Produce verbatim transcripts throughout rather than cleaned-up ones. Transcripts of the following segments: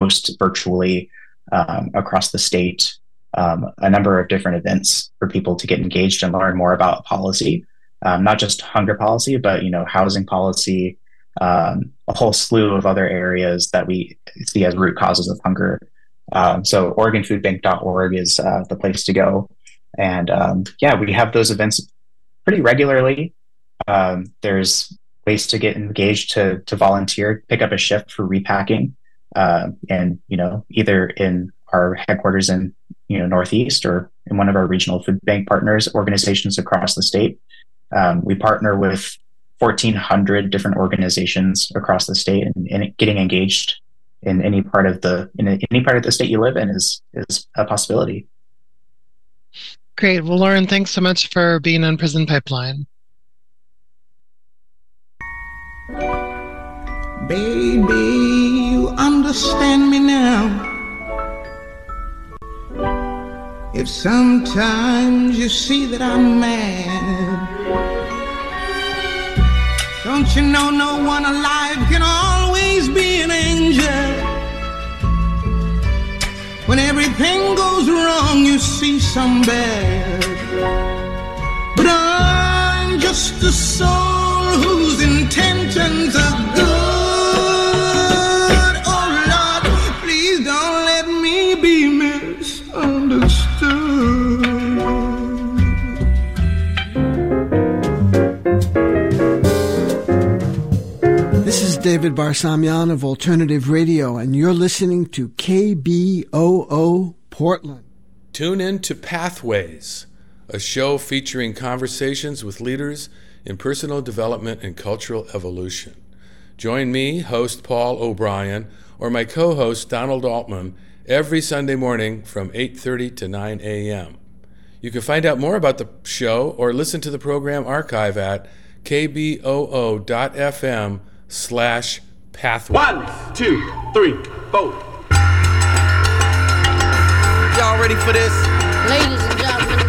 host virtually um, across the state um, a number of different events for people to get engaged and learn more about policy, um, not just hunger policy, but you know, housing policy, um, a whole slew of other areas that we see as root causes of hunger. Um, so Oregon Food Bank dot org is uh, the place to go. And um, yeah, we have those events pretty regularly. Um, there's ways to get engaged, to to volunteer, pick up a shift for repacking, uh, and you know, either in our headquarters in you know Northeast or in one of our regional food bank partners organizations across the state. Um, we partner with fourteen hundred different organizations across the state, and, and getting engaged in any part of the in any part of the state you live in is is a possibility. Great. Well, Lauren, thanks so much for being on Prison Pipeline. Baby, you understand me now. If sometimes you see that I'm mad, don't you know no one alive can always be an angel? When everything goes wrong, you see some bad. But I'm just a soul whose intentions are good. Oh Lord, please don't let me be misunderstood. This is David Barsamian of Alternative Radio, and you're listening to K B O O Portland. Tune in to Pathways, a show featuring conversations with leaders in personal development and cultural evolution. Join me, host Paul O'Brien, or my co-host Donald Altman every Sunday morning from eight thirty to nine a.m. You can find out more about the show or listen to the program archive at kboo.fm slash pathway. One, two, three, four. Y'all ready for this? Ladies and gentlemen.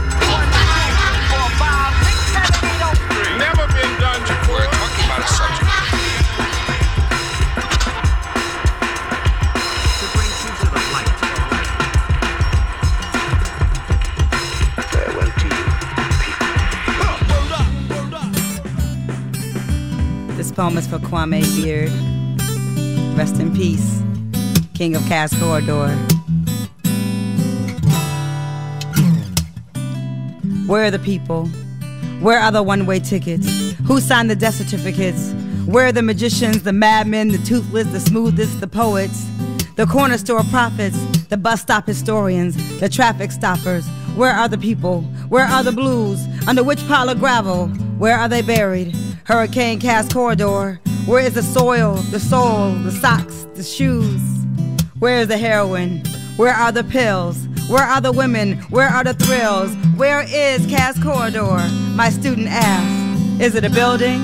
Never been done before. We're talking about a subject. To bring you to the light. Farewell to you, people. This poem is for Kwame Beard. Rest in peace, King of Cass Corridor. Where are the people? Where are the one-way tickets? Who signed the death certificates? Where are the magicians, the madmen, the toothless, the smoothest, the poets? The corner store prophets, the bus stop historians, the traffic stoppers. Where are the people? Where are the blues? Under which pile of gravel? Where are they buried? Hurricane Cass Corridor. Where is the soil, the soul, the socks, the shoes? Where is the heroin? Where are the pills? Where are the women? Where are the thrills? Where is Cass Corridor? My student asks, is it a building?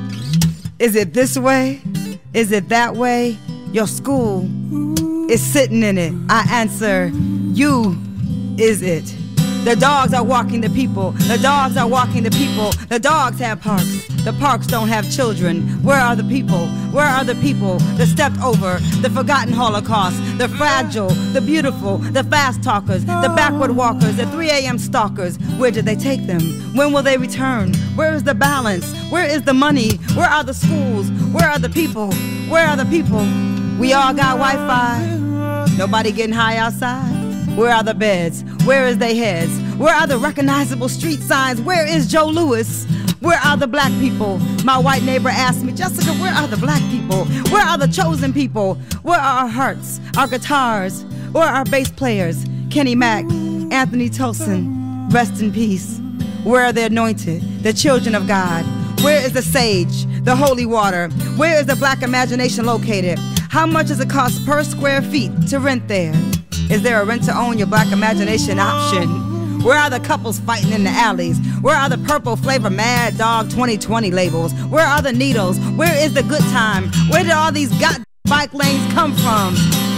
Is it this way? Is it that way? Your school is sitting in it. I answer, you is it. The dogs are walking the people. The dogs are walking the people. The dogs have parks. The parks don't have children. Where are the people? Where are the people? The stepped over, the forgotten Holocaust, the fragile, the beautiful, the fast talkers, the backward walkers, the three a.m. stalkers. Where did they take them? When will they return? Where is the balance? Where is the money? Where are the schools? Where are the people? Where are the people? We all got Wi-Fi. Nobody getting high outside. Where are the beds? Where is they heads? Where are the recognizable street signs? Where is Joe Louis? Where are the black people? My white neighbor asked me, Jessica, where are the black people? Where are the chosen people? Where are our hearts, our guitars? Where are our bass players? Kenny Mack, Anthony Tolson, rest in peace. Where are the anointed, the children of God? Where is the sage, the holy water? Where is the black imagination located? How much does it cost per square feet to rent there? Is there a rent-to-own your black imagination option? Where are the couples fighting in the alleys? Where are the purple flavor Mad Dog twenty twenty labels? Where are the needles? Where is the good time? Where did all these god bike lanes come from?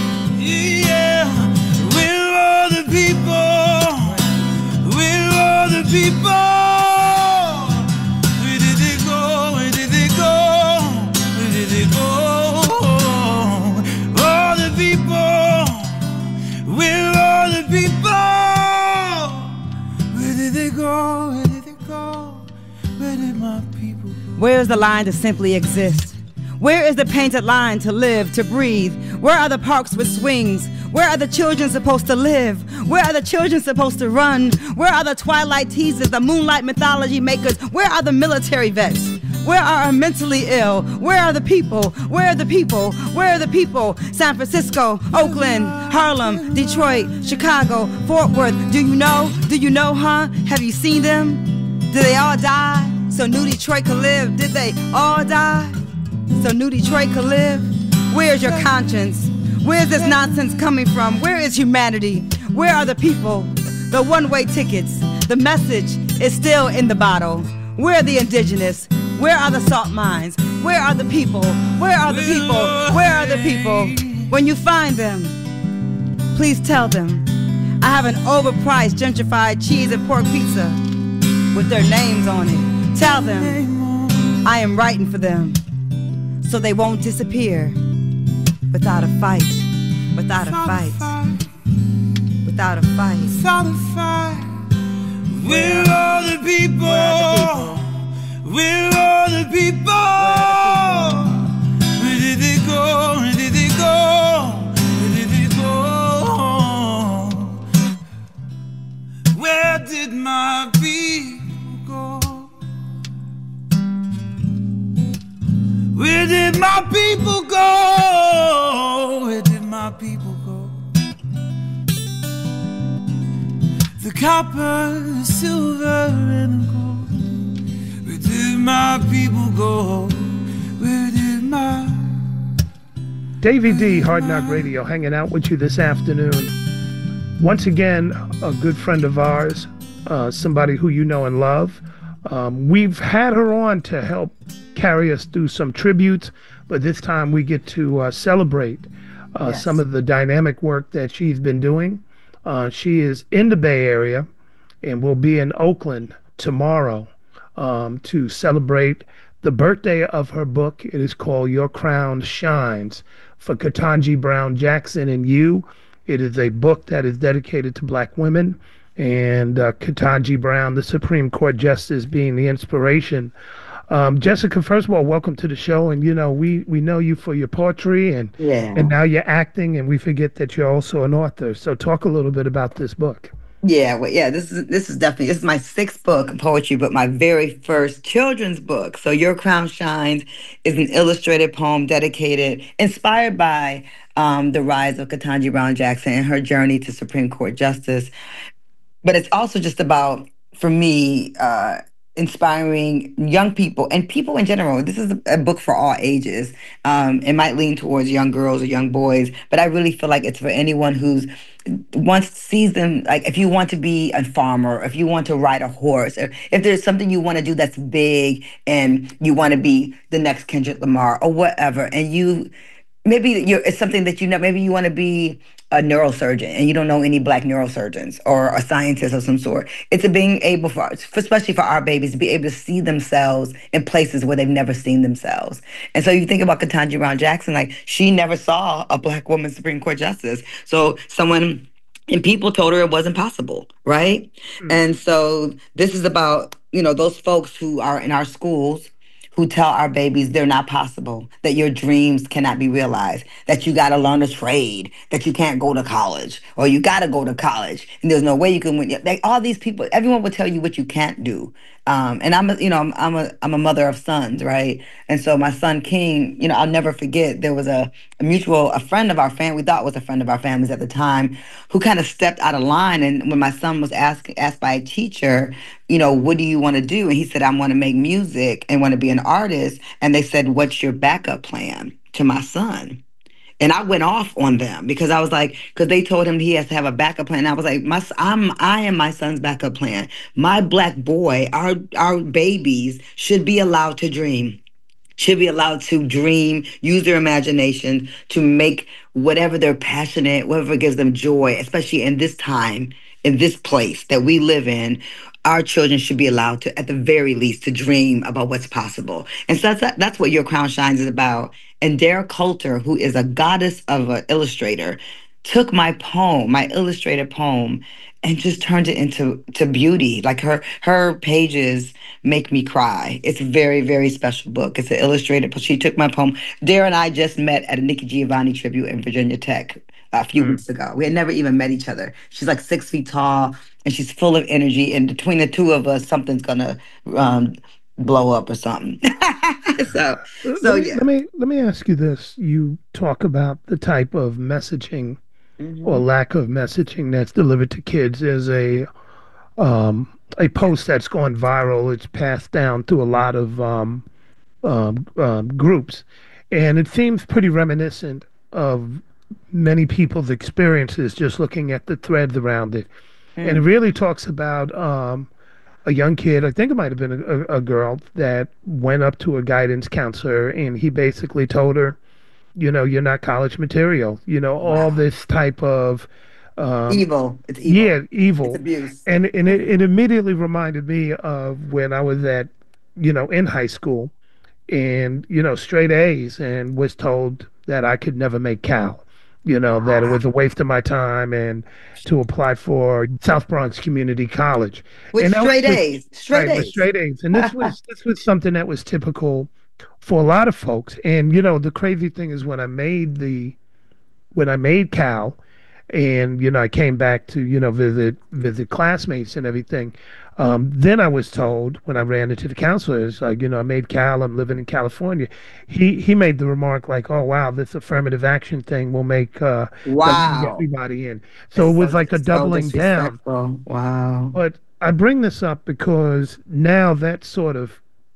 Yeah, where are the people? Where are the people? Where did they go? Where did they go? Where did they go? All the people. go? Where did they go? Where did my people go? Where's the line to simply exist? Where is the painted line to live, to breathe? Where are the parks with swings? Where are the children supposed to live? Where are the children supposed to run? Where are the twilight teasers, the moonlight mythology makers? Where are the military vets? Where are our mentally ill? Where are the people? Where are the people? Where are the people? San Francisco, Oakland, Harlem, Detroit, Chicago, Fort Worth. Do you know? Do you know, huh? Have you seen them? Did they all die so New Detroit could live? Did they all die so New Detroit could live? Where's your conscience? Where's this nonsense coming from? Where is humanity? Where are the people? The one-way tickets. The message is still in the bottle. Where are the indigenous? Where are the salt mines? Where are the people? Where are the people? Where are the people? When you find them, please tell them I have an overpriced gentrified cheese and pork pizza with their names on it. Tell them I am writing for them so they won't disappear without a fight, without a fight, without a fight, without a fight. Where are the people? Where are the people? Where did they go? Where did they go? Where did they go? Where did my people go? Where did my people go? Where did my people go? The copper, the silver, and the gold. Where did my people go? Where did my... Davey D, Hard Knock Radio, hanging out with you this afternoon. Once again, a good friend of ours, uh, somebody who you know and love. Um, we've had her on to help carry us through some tributes, but this time we get to uh, celebrate uh, yes. some of the dynamic work that she's been doing. Uh, she is in the Bay Area and will be in Oakland tomorrow um, to celebrate the birthday of her book. It is called Your Crown Shines, for Ketanji Brown Jackson and You. It is a book that is dedicated to Black women, and uh, Ketanji Brown, the Supreme Court Justice, being the inspiration. Um, Jessica, first of all, welcome to the show. And, you know, we, we know you for your poetry, and yeah. and now you're acting, and we forget that you're also an author. So talk a little bit about this book. Yeah, well, yeah, this is this is definitely, this is my sixth book of poetry, but my very first children's book. So Your Crown Shines is an illustrated poem dedicated, inspired by um, the rise of Ketanji Brown Jackson and her journey to Supreme Court Justice. But it's also just about, for me, uh, inspiring young people and people in general. This is a book for all ages. Um, it might lean towards young girls or young boys, but I really feel like it's for anyone who's once sees them, like if you want to be a farmer, if you want to ride a horse, or if there's something you want to do that's big and you want to be the next Kendrick Lamar or whatever, and you maybe you're, it's something that you know, maybe you want to be a neurosurgeon and you don't know any Black neurosurgeons or a scientist of some sort. It's a being able for, especially for our babies, to be able to see themselves in places where they've never seen themselves. And so you think about Ketanji Brown Jackson, like she never saw a Black woman Supreme Court Justice. So someone, and people told her it wasn't possible, right? Mm-hmm. And so this is about, you know, those folks who are in our schools who tell our babies they're not possible, that your dreams cannot be realized, that you got to learn a trade, that you can't go to college, or you got to go to college, and there's no way you can win. Like all these people, everyone will tell you what you can't do. Um, and I'm, a, you know, I'm, I'm a, I'm a mother of sons, right? And so my son King, you know, I'll never forget. There was a, a mutual, a friend of our family, we thought was a friend of our families at the time, who kind of stepped out of line. And when my son was asked asked by a teacher, you know, what do you want to do? And he said, I want to make music and want to be an artist. And they said, what's your backup plan to my son? And I went off on them because I was like, because they told him he has to have a backup plan. And I was like, my, I'm, I am my son's backup plan. My Black boy, our, our babies should be allowed to dream, should be allowed to dream, use their imagination to make whatever they're passionate, whatever gives them joy, especially in this time, in this place that we live in. Our children should be allowed to, at the very least, to dream about what's possible. And so that's, that's what Your Crown Shines is about. And Dara Coulter, who is a goddess of an illustrator, took my poem, my illustrated poem, and just turned it into to beauty. Like her her pages make me cry. It's a very, very special book. It's an illustrated. She took my poem. Dara and I just met at a Nikki Giovanni tribute in Virginia Tech a few mm. weeks ago. We had never even met each other. She's like six feet tall, and she's full of energy. And between the two of us, something's gonna um, blow up or something. so, so let me, yeah. Let me let me ask you this: you talk about the type of messaging mm-hmm. or lack of messaging that's delivered to kids as a um, a post that's gone viral. It's passed down to a lot of um, um, um, groups, and it seems pretty reminiscent of many people's experiences just looking at the threads around it. Mm. And it really talks about um, a young kid, I think it might have been a, a girl, that went up to a guidance counselor, and he basically told her, you know, you're not college material. You know, wow. all this type of um, evil. It's evil. Yeah, evil. It's abuse. And and it, it immediately reminded me of when I was at, you know, in high school, and you know, straight A's, and was told that I could never make Cal. You know, that it was a waste of my time and to apply for South Bronx Community College. With and straight was, A's. Straight right, A's. With straight A's. And this was this was something that was typical for a lot of folks. And, you know, the crazy thing is when I made the when I made Cal, and, you know, I came back to, you know, visit visit classmates and everything. Um, then I was told when I ran into the counselors, like, you know, I made Cal, I'm living in California. He he made the remark like, oh, wow, this affirmative action thing will make uh, wow. everybody in. So it's it was so, like a doubling so down. Wow. But I bring this up because now that sort of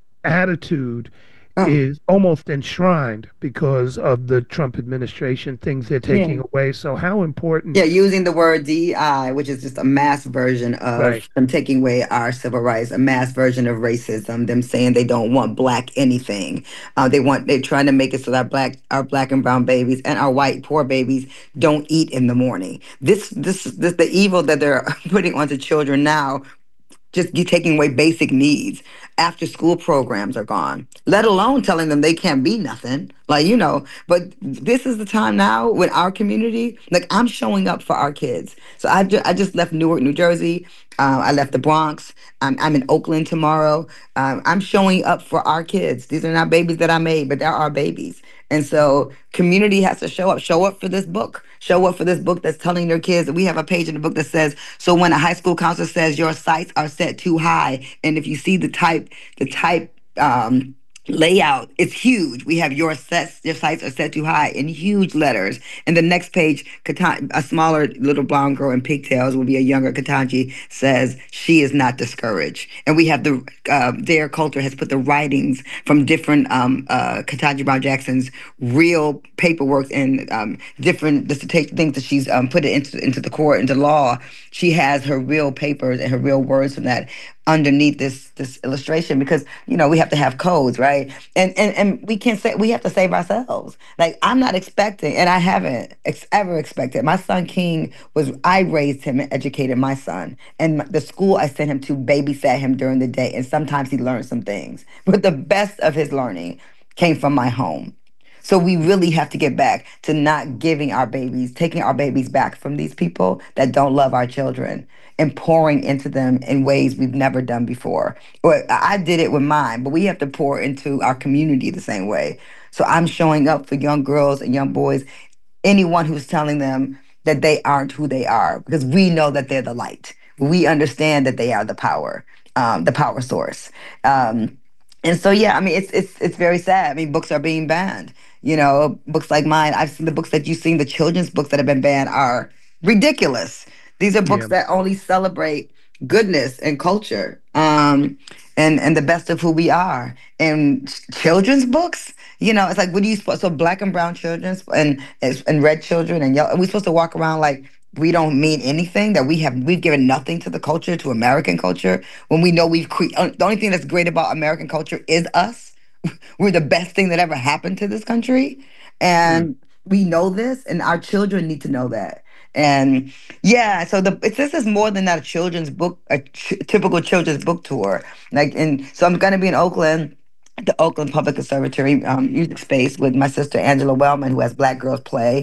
attitude oh. is almost enshrined because of the Trump administration, things they're taking yeah. away. So how important... Yeah, using the word D E I, which is just a mass version of right. them taking away our civil rights, a mass version of racism, them saying they don't want black anything. Uh, they want, they're trying to make it so that black, our black and brown babies and our white poor babies don't eat in the morning. This, this, this the evil that they're putting onto children now, just taking away basic needs. After school programs are gone, let alone telling them they can't be nothing. Like, you know, but this is the time now when our community, like I'm showing up for our kids. So I, ju- I just left Newark, New Jersey. Uh, I left the Bronx. I'm, I'm in Oakland tomorrow. Um, I'm showing up for our kids. These are not babies that I made, but they're our babies. And so community has to show up, show up for this book, show up for this book that's telling their kids that we have a page in the book that says, so when a high school counselor says your sights are set too high, and if you see the type, the type, um, layout, it's huge. We have your sets, your sights are set too high in huge letters. And the next page, a smaller little blonde girl in pigtails will be a younger Ketanji says she is not discouraged. And we have the, uh, Dara Coulter has put the writings from different um, uh, Ketanji Brown Jackson's real paperwork and um, different dissertation things that she's um, put it into, into the court, into law. She has her real papers and her real words from that underneath this this illustration, because you know we have to have codes, right? And and and we can't say, we have to save ourselves. Like I'm not expecting, and I haven't ex- ever expected. My son King was, I raised him and educated my son, and the school I sent him to babysat him during the day, and sometimes he learned some things. But the best of his learning came from my home. So we really have to get back to not giving our babies, taking our babies back from these people that don't love our children and pouring into them in ways we've never done before. Well, I did it with mine, but we have to pour into our community the same way. So I'm showing up for young girls and young boys, anyone who's telling them that they aren't who they are, because we know that they're the light. We understand that they are the power, um, the power source. Um, and so, yeah, I mean, it's it's it's very sad. I mean, books are being banned. You know, books like mine, I've seen the books that you've seen, the children's books that have been banned are ridiculous. These are books yeah. that only celebrate goodness and culture, um, and and the best of who we are. And children's books, you know, it's like, what are you supposed? So black and brown children's and and red children and yellow. Are we supposed to walk around like we don't mean anything? That we have we've given nothing to the culture, to American culture, when we know we've cre- the only thing that's great about American culture is us. We're the best thing that ever happened to this country, and mm. we know this, and our children need to know that. And yeah, so the it's, this is more than that a children's book, a ch- typical children's book tour. Like, and so I'm going to be in Oakland, the Oakland Public Conservatory um, music space with my sister Angela Wellman, who has Black Girls Play.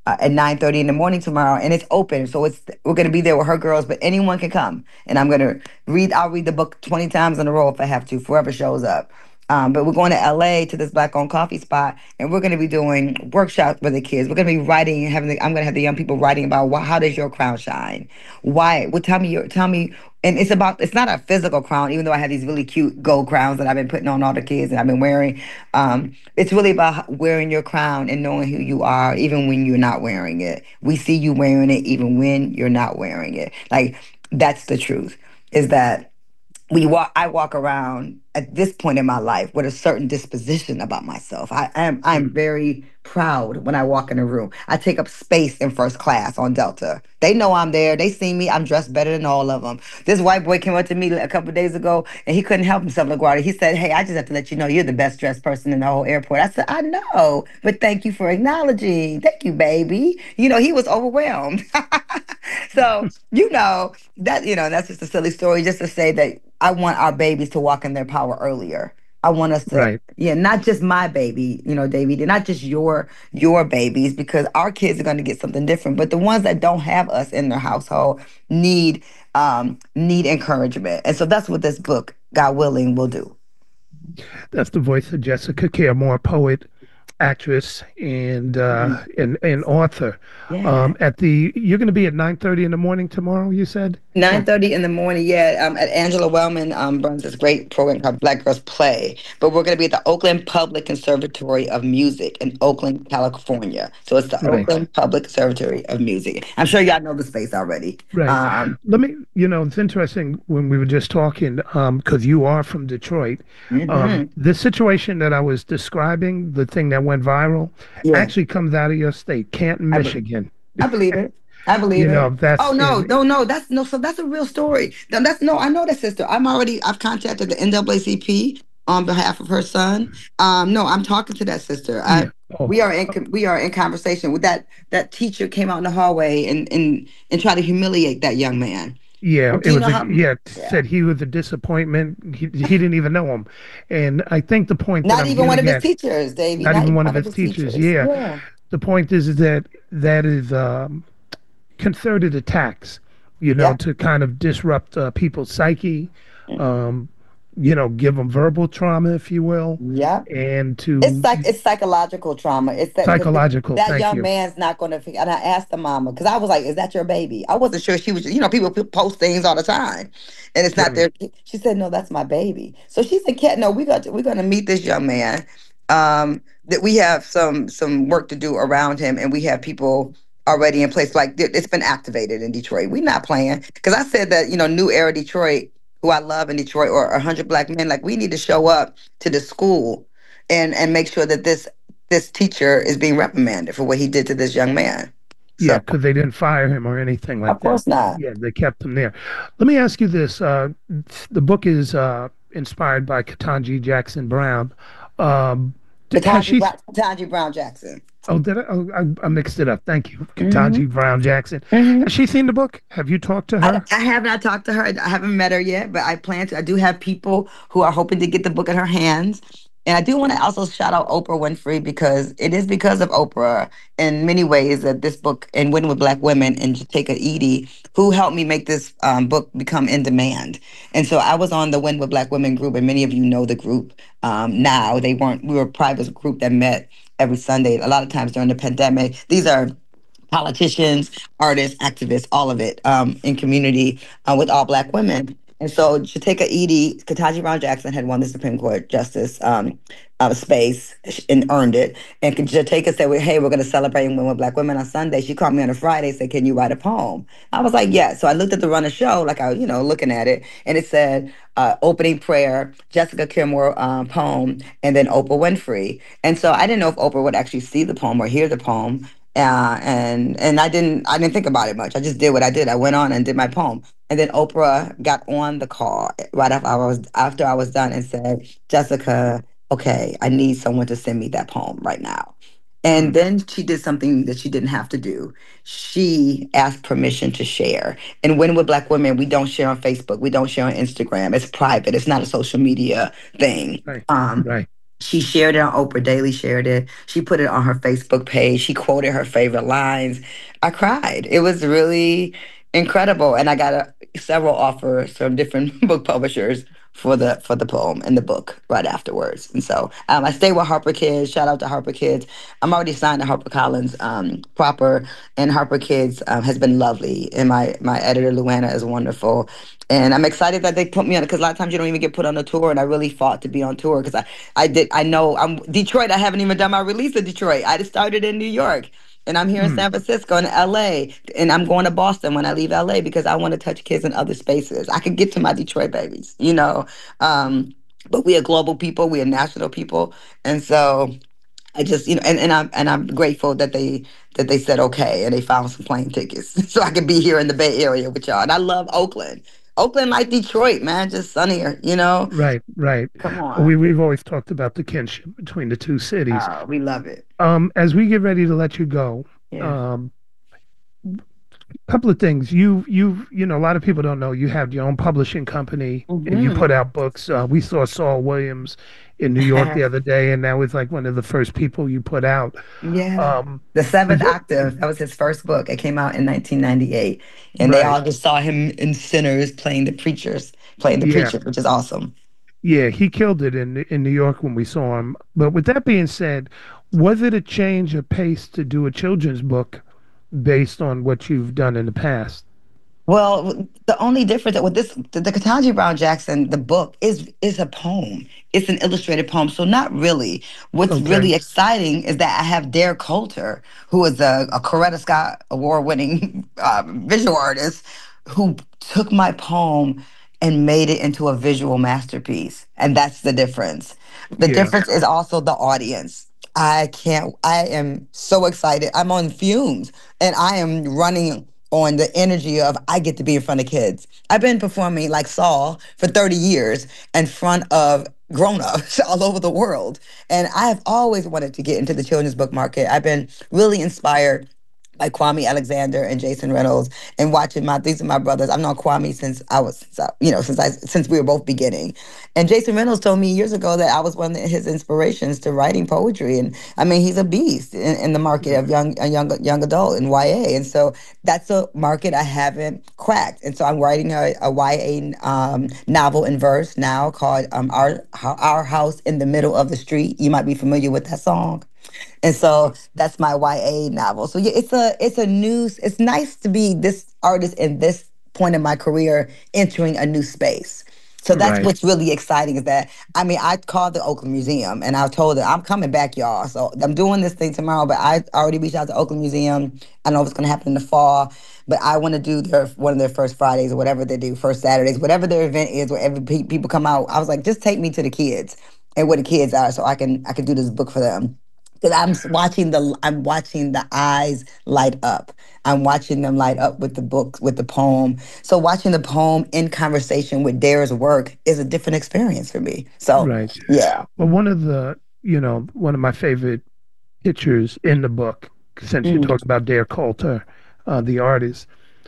uh, at nine thirty in the morning tomorrow, and it's open. So it's we're going to be there with her girls, but anyone can come. And I'm going to read, I'll read the book twenty times in a row if I have to, whoever shows up. Um, but we're going to L A to this Black-owned coffee spot, and we're going to be doing workshops with the kids. We're going to be writing and having. The, I'm going to have the young people writing about why, how does your crown shine? Why? Well, tell me your. Tell me. And it's about. It's not a physical crown, even though I have these really cute gold crowns that I've been putting on all the kids and I've been wearing. Um, it's really about wearing your crown and knowing who you are, even when you're not wearing it. We see you wearing it, even when you're not wearing it. Like that's the truth. Is that. We walk. I walk around at this point in my life with a certain disposition about myself. I am. I'm very proud when I walk in a room. I take up space in first class on Delta. They know I'm there. They see me. I'm dressed better than all of them. This white boy came up to me a couple of days ago, and he couldn't help himself, LaGuardia. He said, "Hey, I just have to let you know you're the best dressed person in the whole airport." I said, "I know, but thank you for acknowledging. Thank you, baby." You know, he was overwhelmed. So you know that you know that's just a silly story, just to say that. I want our babies to walk in their power earlier. I want us to, right. yeah, not just my baby, you know, Davey, not just your your babies, because our kids are going to get something different. But the ones that don't have us in their household need um, need encouragement, and so that's what this book, God willing, will do. That's the voice of Jessica Care Moore, poet, actress, and uh, mm-hmm. and, and author. Yeah. Um, at the you're going to be at nine thirty in the morning tomorrow. You said nine thirty in the morning. Yeah, um, at Angela Wellman um, runs this great program called Black Girls Play. But we're going to be at the Oakland Public Conservatory of Music in Oakland, California. So it's the right. Oakland Public Conservatory of Music. I'm sure y'all know the space already. Right. Um, Let me. You know, it's interesting when we were just talking because um, you are from Detroit. Mm-hmm. Um, the situation that I was describing, the thing that went viral, yeah. actually comes out of your state, Canton, Michigan. I believe it. I believe you it. Know, that's, oh no, no, no. That's no. So that's a real story. No, that's no. I know that sister. I'm already. I've contacted the N double A C P on behalf of her son. Um, no, I'm talking to that sister. I, yeah. oh. We are in. We are in conversation with that. That teacher came out in the hallway and and and tried to humiliate that young man. Yeah, it was. A, how, yeah, yeah, said he was a disappointment. He he didn't even know him, and I think the point. Not that even I'm one of his at, teachers, Davey. Not, not even one of his, his teachers. teachers. Yeah. yeah. The point is, is that that is um, concerted attacks, you know, yeah. to kind of disrupt uh, people's psyche, um, you know, give them verbal trauma, if you will. Yeah. And to it's like it's psychological trauma. It's that, psychological. That, that young you. man's not going to. And I asked the mama because I was like, "Is that your baby?" I wasn't sure she was. You know, people post things all the time, and it's not their. She said, "No, that's my baby." So she said, "Cat, no, we got to, we're going to meet this young man." Um, that we have some some work to do around him, and we have people already in place. Like it's been activated in Detroit. We're not playing because I said that you know New Era Detroit, who I love in Detroit, or one hundred Black Men. Like we need to show up to the school and and make sure that this this teacher is being reprimanded for what he did to this young man. So, yeah, because they didn't fire him or anything like that. Of course not. Yeah, they kept him there. Let me ask you this: uh, the book is uh, inspired by Ketanji Jackson Brown. Um, Ketanji, she, Bra- Ketanji Brown Jackson. Oh, did I? Oh, I, I mixed it up. Thank you, Ketanji mm-hmm. Brown Jackson. Mm-hmm. Has she seen the book? Have you talked to her? I, I have not talked to her. I haven't met her yet, but I plan to. I do have people who are hoping to get the book in her hands. And I do want to also shout out Oprah Winfrey because it is because of Oprah in many ways that this book, and Winning with Black Women, and Jateka Edie, who helped me make this um, book become in demand. And so I was on the Win with Black Women group, and many of you know the group um, now. They weren't, we were a private group that met every Sunday, a lot of times during the pandemic. These are politicians, artists, activists, all of it um, in community uh, with all Black women. And so Jateka Edie, Ketanji Brown Jackson had won the Supreme Court Justice um, uh, space and earned it. And Jateka said, well, hey, we're going to celebrate Women with Black Women on Sunday. She called me on a Friday and said, can you write a poem? I was like, yeah. So I looked at the run of show, like I was, you know, looking at it. And it said, uh, opening prayer, Jessica Care Moore um, poem, and then Oprah Winfrey. And so I didn't know if Oprah would actually see the poem or hear the poem. Uh, and and I didn't I didn't think about it much. I just did what I did. I went on and did my poem. And then Oprah got on the call right after I was after I was done and said, Jessica, okay, I need someone to send me that poem right now. And then she did something that she didn't have to do. She asked permission to share. And when with Black women, we don't share on Facebook. We don't share on Instagram. It's private. It's not a social media thing. Right. Um, right. She shared it on Oprah Daily, shared it. She put it on her Facebook page. She quoted her favorite lines. I cried. It was really incredible. And I got a, several offers from different book publishers for the for the poem and the book right afterwards. And so um, I stay with Harper Kids. Shout out to Harper Kids. I'm already signed to HarperCollins um, proper, and Harper Kids um, has been lovely. And my my editor, Luana, is wonderful. And I'm excited that they put me on it, because a lot of times you don't even get put on a tour, and I really fought to be on tour because I, I did I know I'm Detroit. I haven't even done my release in Detroit. I just started in New York, and I'm here in San Francisco and L A, and I'm going to Boston when I leave L A because I want to touch kids in other spaces. I can get to my Detroit babies, you know. Um, but we are global people, we are national people, and so I just, you know, and, and I'm and I'm grateful that they that they said okay and they found some plane tickets so I could be here in the Bay Area with y'all. And I love Oakland. Oakland like Detroit, man, just sunnier, you know? Right, right. Come on. We, we've always talked about the kinship between the two cities. Oh, we love it. Um, as we get ready to let you go, Yeah. um, couple of things. You, you, you know, a lot of people don't know you have your own publishing company and you Mhm. put out books. Uh, we saw Saul Williams in New York the other day, and that was like one of the first people you put out. Yeah. Um, The Seventh Octave, that was his first book. It came out in nineteen ninety-eight. And they Right. all just saw him in Sinners playing the preachers, playing the Yeah. preacher, which is awesome. Yeah, he killed it in in New York when we saw him. But with that being said, was it a change of pace to do a children's book based on what you've done in the past? Well, the only difference with this, the, the Ketanji Brown Jackson, the book is is a poem. It's an illustrated poem, so not really. What's Okay. really exciting is that I have Dare Coulter, who is a, a Coretta Scott award-winning uh, visual artist, who took my poem and made it into a visual masterpiece, and that's the difference. The Yeah. difference is also the audience. I can't. I am so excited. I'm on fumes, and I am running on the energy of I get to be in front of kids. I've been performing like Saul for thirty years in front of grown-ups all over the world. And I have always wanted to get into the children's book market. I've been really inspired by Kwame Alexander and Jason Reynolds, and watching my these are my brothers. I've known Kwame since I was since I, you know since I since we were both beginning. And Jason Reynolds told me years ago that I was one of his inspirations to writing poetry. And I mean, he's a beast in, in the market of young a young young adult and Y A. And so that's a market I haven't cracked. And so I'm writing a, a Y A um, novel in verse now called um, Our Our House in the Middle of the Street. You might be familiar with that song. And so that's my Y A novel. So yeah, it's a it's a new. It's nice to be this artist in this point in my career, entering a new space. So that's Right. what's really exciting is that, I mean, I called the Oakland Museum and I told them, I'm coming back, y'all. So I'm doing this thing tomorrow, but I already reached out to Oakland Museum. I know it's going to happen in the fall, but I want to do their one of their first Fridays or whatever they do, first Saturdays, whatever their event is, where every pe- people come out. I was like, just take me to the kids and where the kids are, so I can I can do this book for them. Because I'm s- watching the I'm watching the eyes light up. I'm watching them light up with the book, with the poem. So watching the poem in conversation with Dare's work is a different experience for me. So Right. yeah. Well, one of the, you know, one of my favorite pictures in the book, since you Mhm. talked about Dare Coulter, uh, the artist,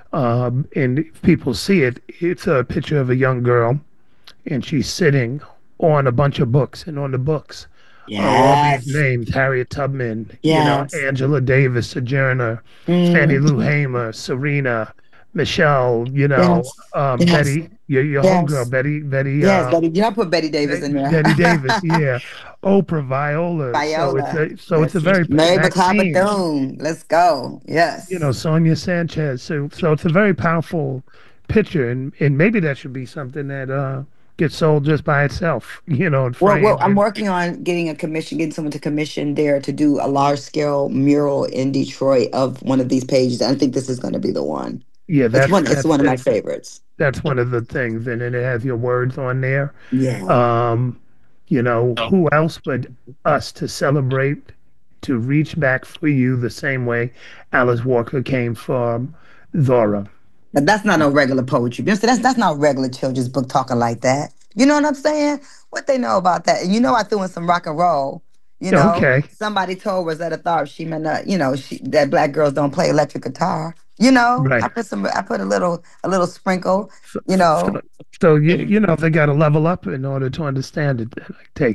um, and if people see it, it's a picture of a young girl, and she's sitting on a bunch of books, and on the books are all these Yes. names: Harriet Tubman, Yes. you know, Angela Davis, Sojourner, Mm. Fannie Lou Hamer, Serena, Michelle, you know, Yes. um, Yes. Betty, your your Yes. homegirl, Betty, Betty, Yes, uh, Betty. You know, I put Betty Davis in there. Betty Davis, yeah, Oprah, Viola. So Viola. it's a, so it's a very Mary Maxine, McLeod Bethune. Let's go. Yes. you know, Sonia Sanchez. So so it's a very powerful picture, and and maybe that should be something that uh gets sold just by itself, you know. And Well, well, framed I'm and- working on getting a commission, getting someone to commission Dare to do a large scale mural in Detroit of one of these pages. I think this is going to be the one. yeah, that's It's one. It's that's one of my it. favorites. That's one of the things, and then it has your words on there. Yeah. Um, you know, who else but us to celebrate, to reach back for you the same way Alice Walker came for Zora. But that's not no regular poetry. You know, so that's that's not regular children's book talking like that. You know what I'm saying? What they know about that? And you know, I threw in some rock and roll. You know, Okay. somebody told Rosetta Tharpe she meant not, you know, she, that black girls don't play electric guitar. You know, Right. I put some, I put a little, a little sprinkle. You know, So, so you, you know, they got to level up in order to understand it. I take it.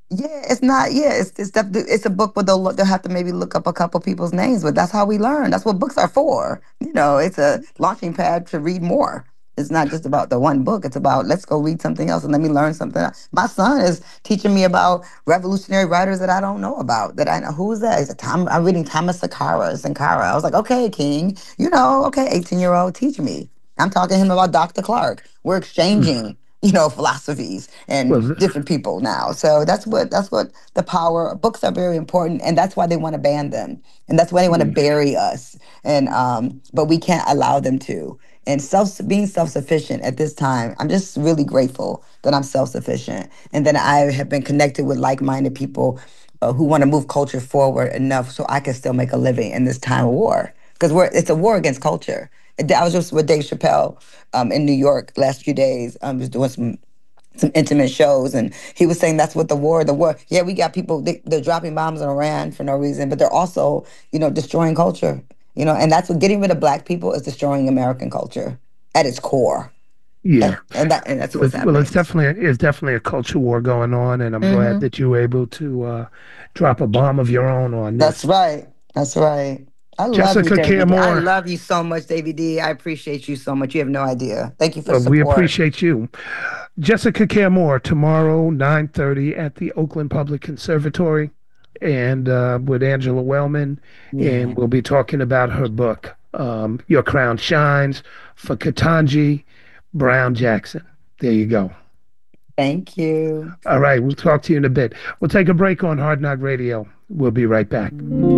Yeah, it's not. Yeah, it's it's def- it's a book where they'll look, they'll have to maybe look up a couple people's names, but that's how we learn. That's what books are for. You know, it's a launching pad to read more. It's not just about the one book. It's about let's go read something else and let me learn something else. My son is teaching me about revolutionary writers that I don't know about. That I know who's that? He's a Tom. I'm reading Thomas Sankara. Sankara. I was like, okay, King. You know, okay, eighteen year old, teach me. I'm talking to him about Doctor Clark. We're exchanging. You know, philosophies and well, different people now. So that's what that's what the power books are very important, and that's why they want to ban them, and that's why they want to bury us. And um, but we can't allow them to. And self being self sufficient at this time, I'm just really grateful that I'm self sufficient, and that I have been connected with like minded people uh, who want to move culture forward enough so I can still make a living in this time of war, because we're it's a war against culture. I was just with Dave Chappelle um, in New York last few days. I um, was doing some some intimate shows, and he was saying that's what the war, the war. Yeah, we got people, they, they're dropping bombs in Iran for no reason, but they're also, you know, destroying culture. You know, and that's what getting rid of black people is destroying American culture at its core. Yeah, and, and, that, and that's what's well, happening. Well, it's definitely it's definitely a culture war going on, and I'm mm-hmm. glad that you were able to uh, drop a bomb of your own on this. That's right. That's right. I Jessica love you, David. Moore. I love you so much, David D. I appreciate you so much. You have no idea. Thank you for well, support. We appreciate you. Jessica Care Moore, tomorrow, nine thirty at the Oakland Public Conservatory, and uh, with Angela Wellman, yeah. and we'll be talking about her book, um, Your Crown Shines, for Ketanji Brown Jackson. There you go. Thank you. All right, we'll talk to you in a bit. We'll take a break on Hard Knock Radio. We'll be right back.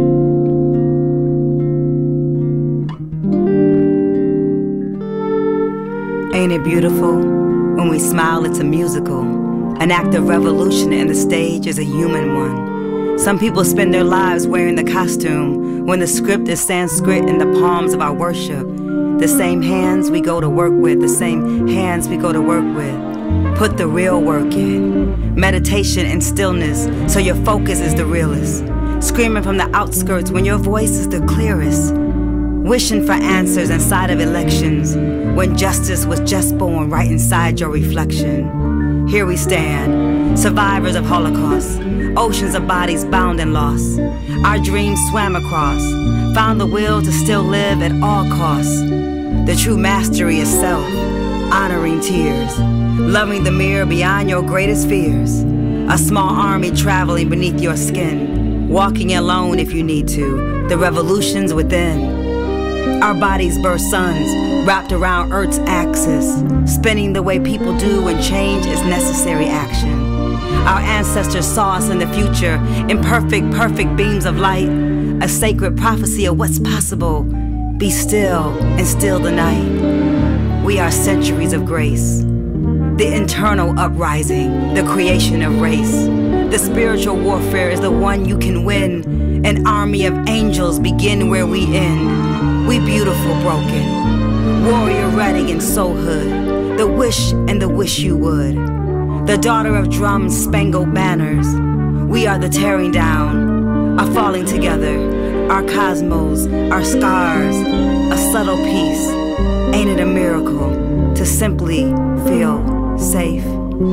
Ain't it beautiful? When we smile, it's a musical. An act of revolution, and the stage is a human one. Some people spend their lives wearing the costume when the script is Sanskrit in the palms of our worship. The same hands we go to work with, the same hands we go to work with. Put the real work in. Meditation and stillness, so your focus is the realest. Screaming from the outskirts when your voice is the clearest. Wishing for answers inside of elections, when justice was just born right inside your reflection. Here we stand, survivors of Holocaust, oceans of bodies bound and lost. Our dreams swam across, found the will to still live at all costs. The true mastery is self, honoring tears, loving the mirror beyond your greatest fears. A small army traveling beneath your skin, walking alone if you need to, the revolution's within. Our bodies birth suns, wrapped around Earth's axis, spinning the way people do when change is necessary action. Our ancestors saw us in the future, imperfect, perfect beams of light, a sacred prophecy of what's possible. Be still and still the night. We are centuries of grace, the internal uprising, the creation of race. The spiritual warfare is the one you can win. An army of angels begin where we end. We beautiful broken, warrior ready in soulhood, the wish and the wish you would. The daughter of drums, spangled banners. We are the tearing down, our falling together, our cosmos, our scars, a subtle peace. Ain't it a miracle to simply feel safe?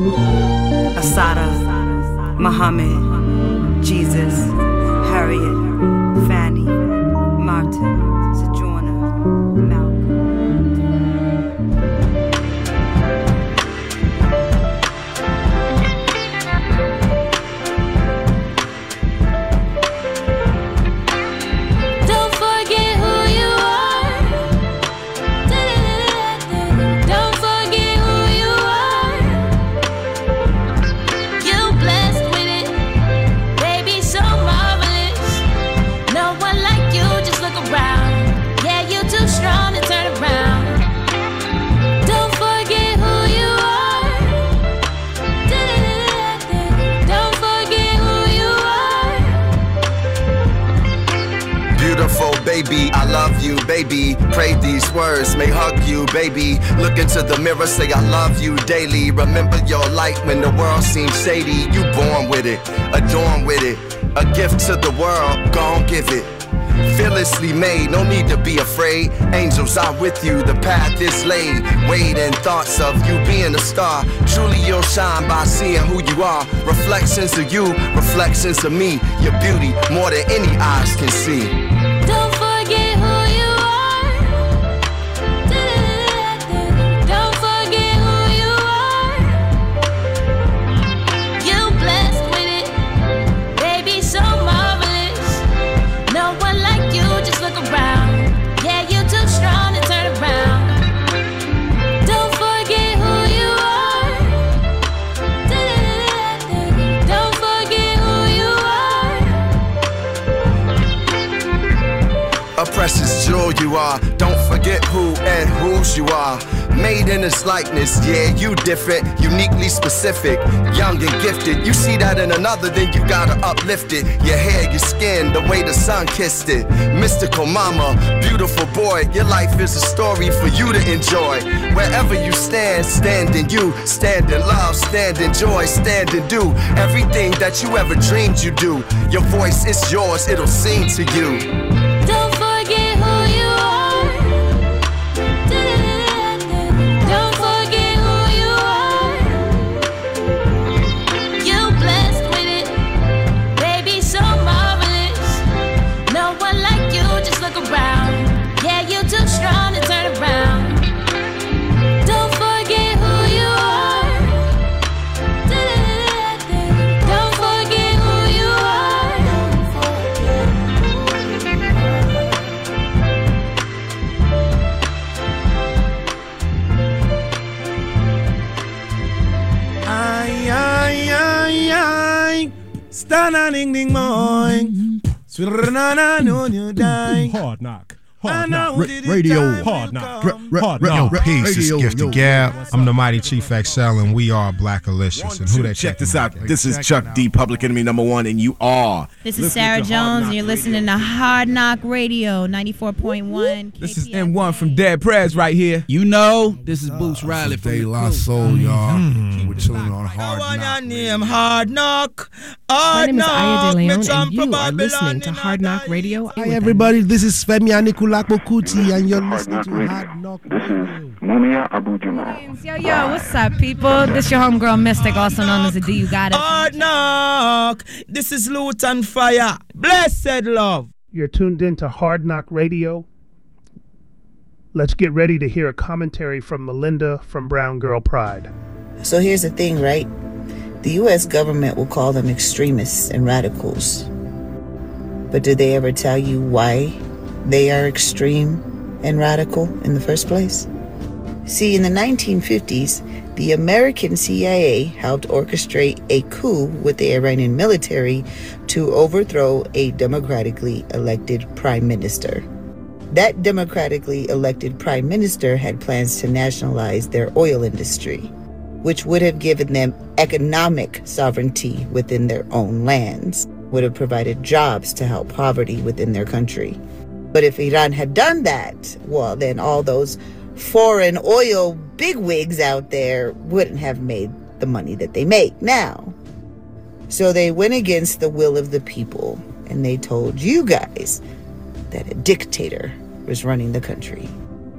Asada, Muhammad, Jesus, Harriet, Fanny, Martin, Baby, I love you, baby. Pray these words, may hug you, baby. Look into the mirror, say I love you daily. Remember your light when the world seems shady. You born with it, adorn with it. A gift to the world, gon' give it. fearlessly made, no need to be afraid. Angels, I'm with you, the path is laid. Waiting thoughts of you being a star. Truly you'll shine by seeing who you are. Reflections of you, reflections of me. Your beauty, more than any eyes can see. Don't forget who you are. Don't forget who you are. You're blessed with it, baby, so marvelous. No one like you, just look around. Yeah, you're too strong to turn around. Don't forget who you are. Don't forget who you are. A precious jewel you are. Don't forget who and whose you are. Made in his likeness, yeah, you different, uniquely specific, young and gifted. You see that in another, then you gotta uplift it. Your hair, your skin, the way the sun kissed it. Mystical mama, beautiful boy. Your life is a story for you to enjoy. Wherever you stand, stand in you. Stand in love, stand in joy, stand and do everything that you ever dreamed you do. Your voice is yours, it'll sing to you. Don't forget who you are. Don't forget who you are. You're blessed with it, baby, so marvelous. No one like you, just look around. Yeah, you're too strong to turn around. Don't forget who you are. Don't forget who you are. Ay, ay, ay, ay. Stana ding ding moing. Swirnana no you die. Hard knock. Hard knock. Radio. Hard knock. Hard knock. Yo, peace. It's Gifted Gab. I'm the Mighty Chief X L, and we are Blackalicious. And who they check this out? This is Chuck D, Public Enemy number one, and you are. This is Sarah Jones, and you're listening to Hard Knock Radio, ninety-four point one. This is M one from Dead Prez right here. You know, this is Boots Riley from De La Soul, y'all. We're chilling on Hard Knock. Name Hard Knock. My name is Aya De Leon, and you are listening to Hard Knock Radio. Hi, everybody. This is Femi Anikulapo Kuti, and you're listening to Hard Knock Radio. Mumia Abu Jamal. Yo, yo, what's up, people? This your homegirl Mystic, also known as the D. You Got It. Hard Knock. This is Lutan Fire. Blessed love. You're tuned in to Hard Knock Radio. Let's get ready to hear a commentary from Melinda from Brown Girl Pride. So here's the thing, right? The U S government will call them extremists and radicals. But do they ever tell you why they are extreme and radical in the first place? See, in the nineteen fifties, the American C I A helped orchestrate a coup with the Iranian military to overthrow a democratically elected prime minister. That democratically elected prime minister had plans to nationalize their oil industry, which would have given them economic sovereignty within their own lands, would have provided jobs to help poverty within their country. But if Iran had done that, well, then all those foreign oil bigwigs out there wouldn't have made the money that they make now. So they went against the will of the people, and they told you guys that a dictator was running the country.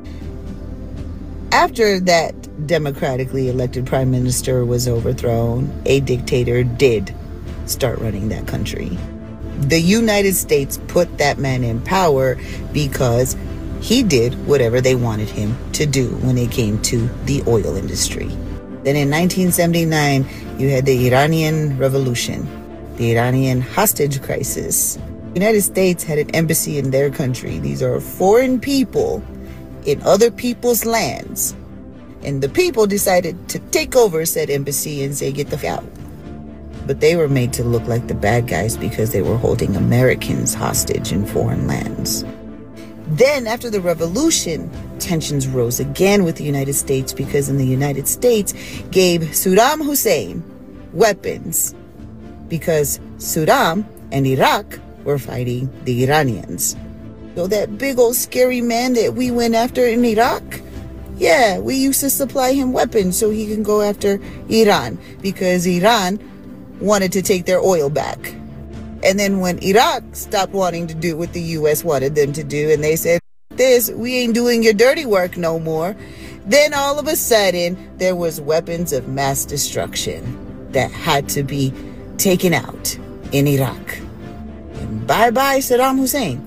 After that democratically elected prime minister was overthrown, a dictator did start running that country. The United States put that man in power because he did whatever they wanted him to do when it came to the oil industry. Then in nineteen seventy-nine, you had the Iranian Revolution, the Iranian hostage crisis. The United States had an embassy in their country. These are foreign people in other people's lands. And the people decided to take over said embassy and say, get the f*** out. But they were made to look like the bad guys because they were holding Americans hostage in foreign lands. Then, after the revolution, tensions rose again with the United States because in the United States gave Saddam Hussein weapons because Saddam and Iraq were fighting the Iranians. So that big old scary man that we went after in Iraq, yeah, we used to supply him weapons so he can go after Iran because Iran wanted to take their oil back. And then when Iraq stopped wanting to do what the U S wanted them to do, and they said, this, we ain't doing your dirty work no more, then all of a sudden, there was weapons of mass destruction that had to be taken out in Iraq. And bye-bye Saddam Hussein.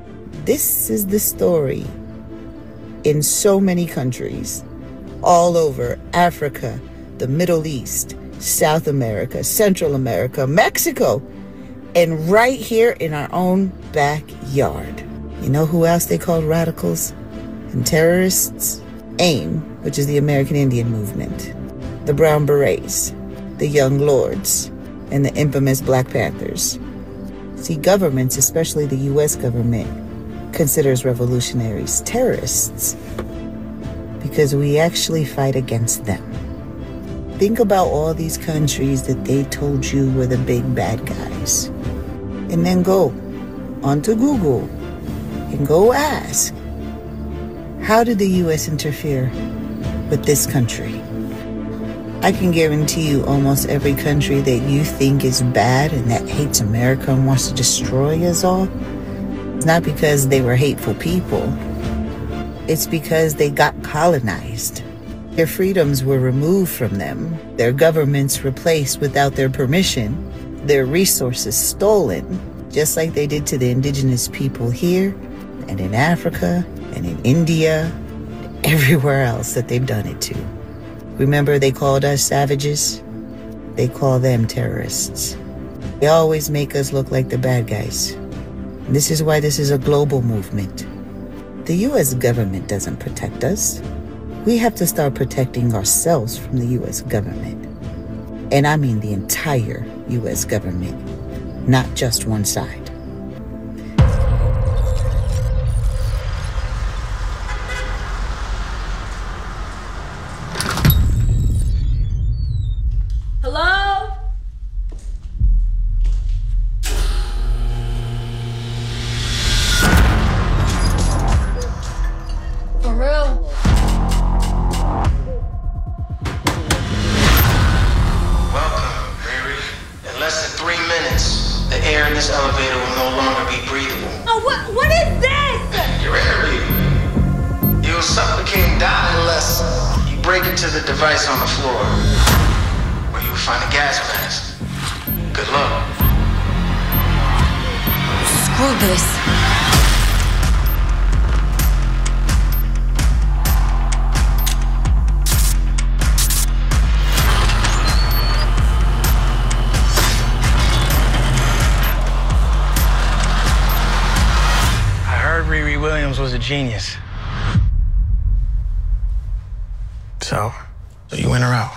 This is the story in so many countries, all over Africa, the Middle East, South America, Central America, Mexico, and right here in our own backyard. You know who else they called radicals and terrorists? AIM, which is the American Indian Movement, the Brown Berets, the Young Lords, and the infamous Black Panthers. See, governments, especially the U S government, considers revolutionaries terrorists because we actually fight against them. Think about all these countries that they told you were the big bad guys. And then go onto Google and go ask, how did the U S interfere with this country? I can guarantee you almost every country that you think is bad and that hates America and wants to destroy us all, it's not because they were hateful people. It's because they got colonized. Their freedoms were removed from them, their governments replaced without their permission, their resources stolen, just like they did to the indigenous people here and in Africa and in India, and everywhere else that they've done it to. Remember they called us savages? They call them terrorists. They always make us look like the bad guys. And this is why this is a global movement. The U S government doesn't protect us. We have to start protecting ourselves from the U S government. And I mean the entire U S government, not just one side. Hello? For real? In less than three minutes, the air in this elevator will no longer be breathable. Oh, what? What is this? Your interview. You'll suffocate and die unless you break into the device on the floor, where you will find a gas mask. Good luck. Screw this. Riri Williams was a genius. So, so you in or out?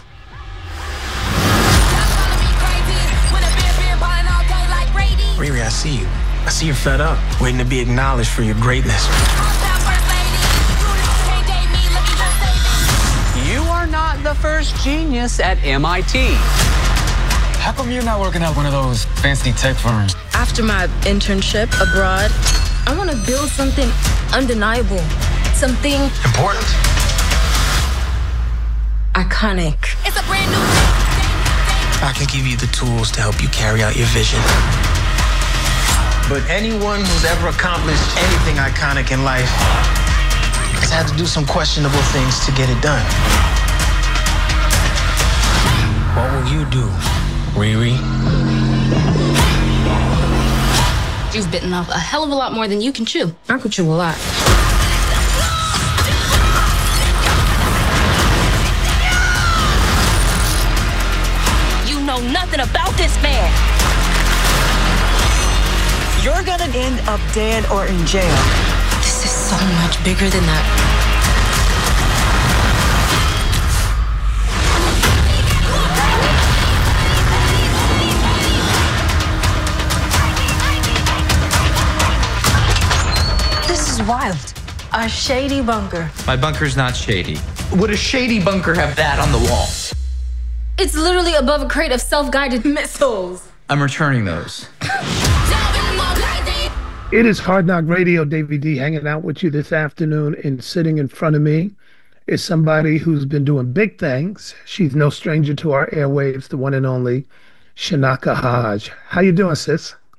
Riri, I see you. I see you're fed up, waiting to be acknowledged for your greatness. You are not the first genius at M I T. How come you're not working at one of those fancy tech firms? After my internship abroad, I want to build something undeniable, something important, iconic. It's a brand new I can give you the tools to help you carry out your vision. But anyone who's ever accomplished anything iconic in life has had to do some questionable things to get it done. What will you do, Riri? You've bitten off a hell of a lot more than you can chew. I could chew a lot. You know nothing about this man. You're gonna end up dead or in jail. This is so much bigger than that. Wild. A shady bunker. My bunker's not shady. Would a shady bunker have that on the wall? It's literally above a crate of self-guided missiles. I'm returning those. It is Hard Knock Radio, Davey D, hanging out with you this afternoon, and sitting in front of me is somebody who's been doing big things. She's no stranger to our airwaves, the one and only Shanaka Hodge. How you doing, sis?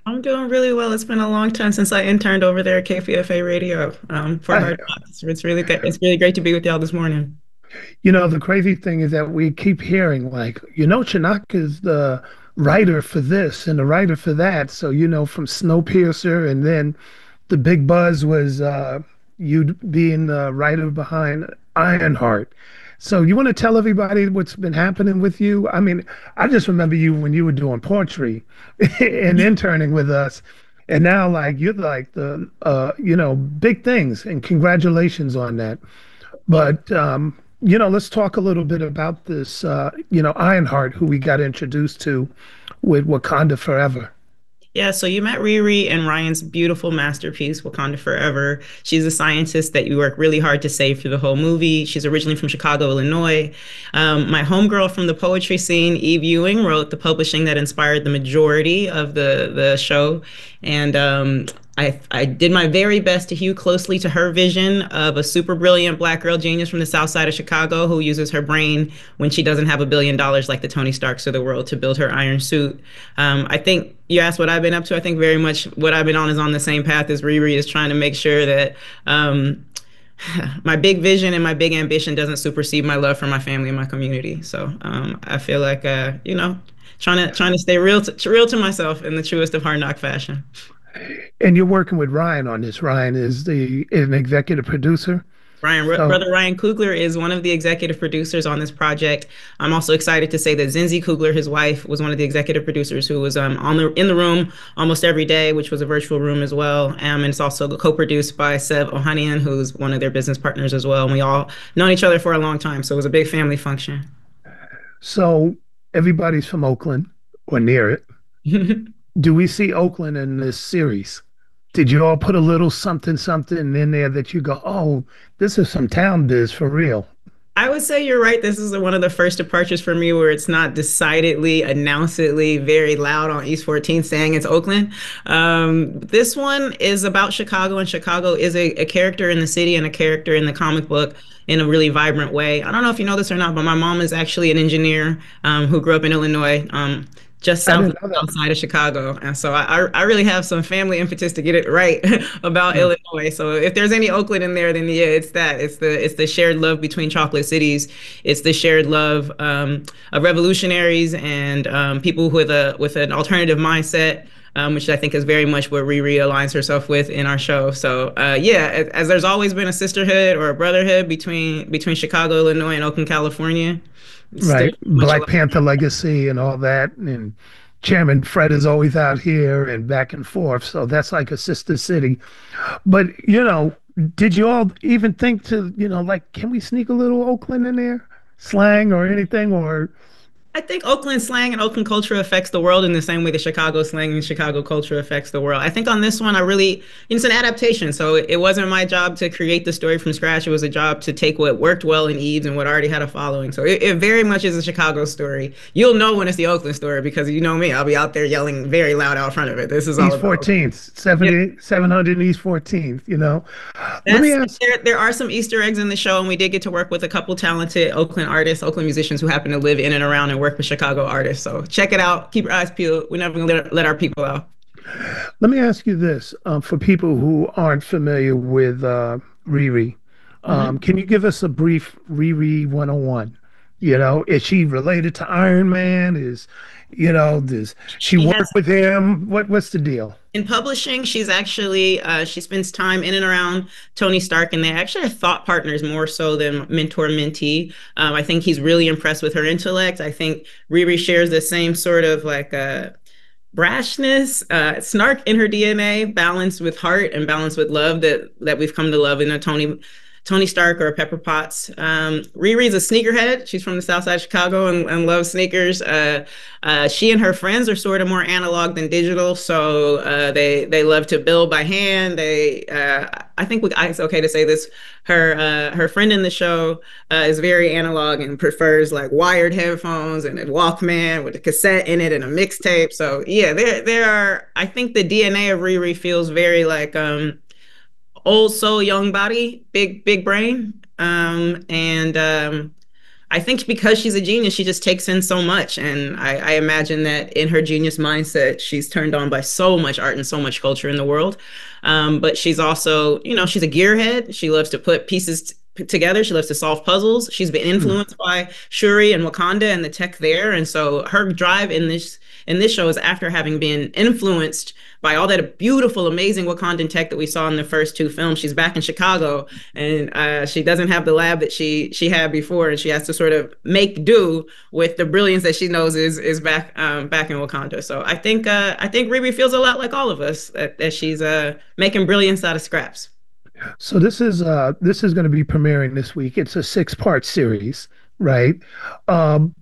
I'm doing really well. It's been a long time since I interned over there at K P F A Radio um, for Hard Knocks. It's really good. It's really great to be with y'all this morning. You know, the crazy thing is that we keep hearing, like, you know, Chinook is the writer for this and the writer for that. So, you know, from Snowpiercer, and then the big buzz was uh, you being the writer behind Ironheart. So you want to tell everybody what's been happening with you? I mean, I just remember you when you were doing poetry and interning with us. And now, like, you're like the, uh, you know, big things. And congratulations on that. But, um, you know, let's talk a little bit about this, uh, you know, Ironheart, who we got introduced to with Wakanda Forever. Yeah, so you met Riri in Ryan's beautiful masterpiece, Wakanda Forever. She's a scientist that you work really hard to save through the whole movie. She's originally from Chicago, Illinois. Um, my homegirl from the poetry scene, Eve Ewing, wrote the publishing that inspired the majority of the, the show. And um, I, I did my very best to hew closely to her vision of a super brilliant Black girl genius from the South Side of Chicago who uses her brain when she doesn't have a billion dollars like the Tony Starks of the world to build her iron suit. Um, I think you asked what I've been up to. I think very much what I've been on is on the same path as Riri, is trying to make sure that um, my big vision and my big ambition doesn't supersede my love for my family and my community. So um, I feel like, uh, you know, trying to trying to stay real to, real to myself in the truest of Hard Knock fashion. And you're working with Ryan on this. Ryan is the is an executive producer. Ryan, so, brother Ryan Coogler is one of the executive producers on this project. I'm also excited to say that Zinzi Coogler, his wife, was one of the executive producers who was um, on the in the room almost every day, which was a virtual room as well. Um, and it's also co-produced by Sev Ohanian, who's one of their business partners as well. And we all known each other for a long time, so it was a big family function. So everybody's from Oakland or near it. Do we see Oakland in this series? Did you all put a little something, something in there that you go, oh, this is some town biz for real? I would say you're right. This is one of the first departures for me where it's not decidedly, announcedly very loud on East fourteenth saying it's Oakland. Um, this one is about Chicago, and Chicago is a, a character in the city and a character in the comic book in a really vibrant way. I don't know if you know this or not, but my mom is actually an engineer um, who grew up in Illinois. Um, just south outside of Chicago. And so I, I really have some family impetus to get it right about mm. Illinois. So if there's any Oakland in there, then yeah, it's that. It's the it's the shared love between chocolate cities. It's the shared love um, of revolutionaries and um, people with a with an alternative mindset. Um, which I think is very much where Riri aligns herself with in our show. So uh, yeah, as, as there's always been a sisterhood or a brotherhood between between Chicago, Illinois, and Oakland, California. Right, Black Panther legacy and all that, and Chairman Fred is always out here and back and forth. So that's like a sister city. But you know, did you all even think to, you know, like, can we sneak a little Oakland in there, slang or anything, or? I think Oakland slang and Oakland culture affects the world in the same way that Chicago slang and Chicago culture affects the world. I think on this one, I really, it's an adaptation. So it wasn't my job to create the story from scratch. It was a job to take what worked well in Eves and what already had a following. So it, it very much is a Chicago story. You'll know when it's the Oakland story because you know me. I'll be out there yelling very loud out front of it. This is all East fourteenth, seventy, seven hundred East fourteenth, you know. Let me ask. There, there are some Easter eggs in the show, and we did get to work with a couple talented Oakland artists, Oakland musicians who happen to live in and around and work with Chicago artists. So check it out. Keep your eyes peeled. We're never going to let, let our people out. Let me ask you this. Um, for people who aren't familiar with uh, Riri, um, mm-hmm. can you give us a brief Riri one oh one? You know, is she related to Iron Man? Is, you know, does she, she work has, with him? What What's the deal? In publishing, she's actually, uh, she spends time in and around Tony Stark, and they actually are thought partners more so than mentor-mentee. Um, I think he's really impressed with her intellect. I think Riri shares the same sort of like uh, brashness, uh, snark in her D N A, balanced with heart and balanced with love that that we've come to love in a Tony Tony Stark or Pepper Potts. Um, Riri's a sneakerhead. She's from the South Side of Chicago and, and loves sneakers. Uh, uh, she and her friends are sort of more analog than digital, so uh, they they love to build by hand. They, uh, I think we, it's okay to say this. Her uh, her friend in the show uh, is very analog and prefers like wired headphones and a Walkman with a cassette in it and a mixtape. So yeah, there there are. I think the D N A of Riri feels very like. Um, Old soul, young body, big, big brain. Um, and um, I think because she's a genius, she just takes in so much. And I, I imagine that in her genius mindset, she's turned on by so much art and so much culture in the world. Um, but she's also, you know, she's a gearhead. She loves to put pieces t- together. She loves to solve puzzles. She's been influenced mm. by Shuri and Wakanda and the tech there. And so her drive in this in this show is after having been influenced by all that beautiful, amazing Wakandan tech that we saw in the first two films. She's back in Chicago, and uh, she doesn't have the lab that she she had before, and she has to sort of make do with the brilliance that she knows is is back um, back in Wakanda. So I think uh, I think Riri feels a lot like all of us, that, that she's uh, making brilliance out of scraps. So this is uh, this is going to be premiering this week. It's a six-part series, right? Um,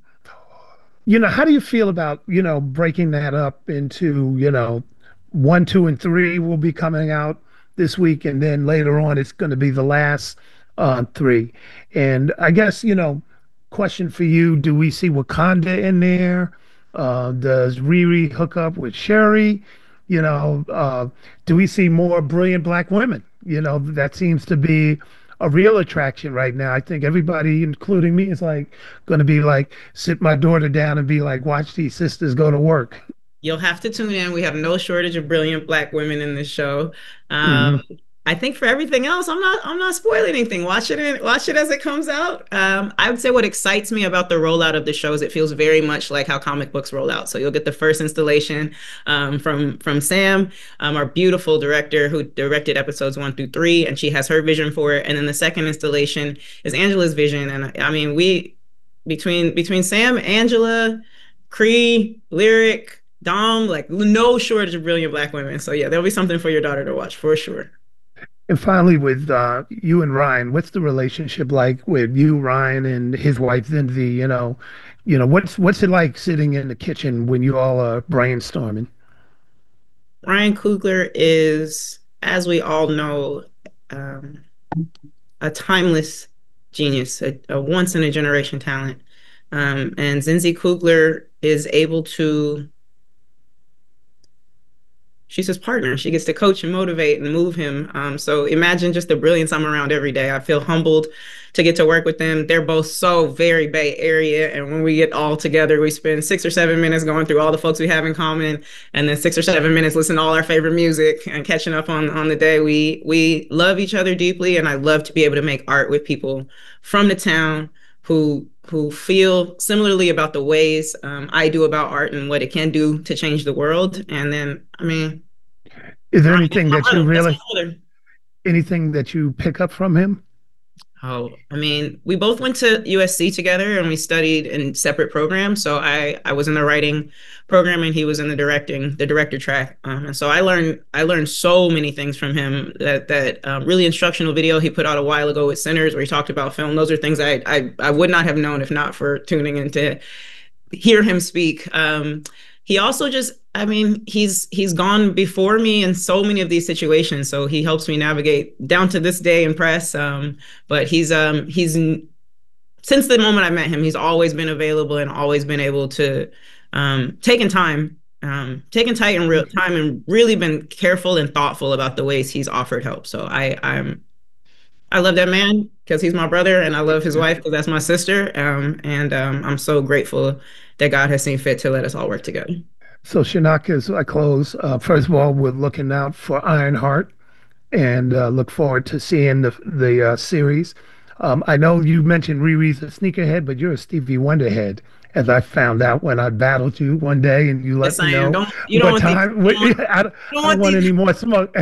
you know, how do you feel about, you know, breaking that up into, you know, one, two, and three will be coming out this week, and then later on it's going to be the last uh, three. And I guess, you know, question for you: do we see Wakanda in there? Uh, does Riri hook up with Shuri? You know, uh, do we see more brilliant Black women? You know, that seems to be a real attraction right now. I think everybody, including me, is like going to be like, sit my daughter down and be like, watch these sisters go to work. You'll have to tune in. We have no shortage of brilliant Black women in this show. Um, mm-hmm. I think for everything else, I'm not I'm not spoiling anything. Watch it in, watch it as it comes out. Um, I would say what excites me about the rollout of the show is it feels very much like how comic books roll out. So you'll get the first installation um, from from Sam, um, our beautiful director who directed episodes one through three, and she has her vision for it. And then the second installation is Angela's vision. And I mean, we between between Sam, Angela, Kree, Lyric, Dom, like no shortage of brilliant Black women. So yeah, there'll be something for your daughter to watch for sure. And finally, with uh, you and Ryan, what's the relationship like with you, Ryan, and his wife, Zinzi? You know, you know, what's what's it like sitting in the kitchen when you all are brainstorming? Ryan Coogler is, as we all know, um, a timeless genius, a, a once in a generation talent. Um, and Zinzi Coogler is able to. She's his partner. She gets to coach and motivate and move him. Um, so imagine just the brilliance I'm around every day. I feel humbled to get to work with them. They're both so very Bay Area. And when we get all together, we spend six or seven minutes going through all the folks we have in common, and then six or seven minutes listening to all our favorite music and catching up on, on the day. We, we love each other deeply. And I love to be able to make art with people from the town who who feel similarly about the ways um, I do about art and what it can do to change the world. And then, I mean, is there anything that you really, anything that you pick up from him? Oh, I mean, we both went to U S C together and we studied in separate programs. So I, I was in the writing program and he was in the directing, the director track. Um, and so I learned, I learned so many things from him. That that um, really instructional video he put out a while ago with Sinners, where he talked about film. Those are things I I, I would not have known if not for tuning in to hear him speak. Um, he also just, I mean, he's he's gone before me in so many of these situations. So he helps me navigate down to this day in press. Um, but he's um he's since the moment I met him, he's always been available and always been able to um taking time, um, taking time in real time and really been careful and thoughtful about the ways he's offered help. So I I'm I love that man because he's my brother, and I love his wife because that's my sister. Um, and um, I'm so grateful that God has seen fit to let us all work together. So Shanaka, as I close, uh, first of all, we're looking out for Ironheart and uh, look forward to seeing the the uh, series. Um, I know you mentioned Riri's a sneakerhead, but you're a Stevie Wonder head, as I found out when I battled you one day and you let yes, me I know don't, you don't what want time. these, you don't, I don't, don't I don't want, want any more smoke.